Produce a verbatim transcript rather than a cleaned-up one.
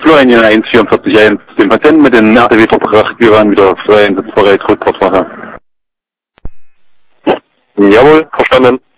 Florian eins vier vier eins, den Patienten mit den R T W-Vertragsführern wieder frei einsatzbereit Rückfahrt machen. Jawohl, verstanden.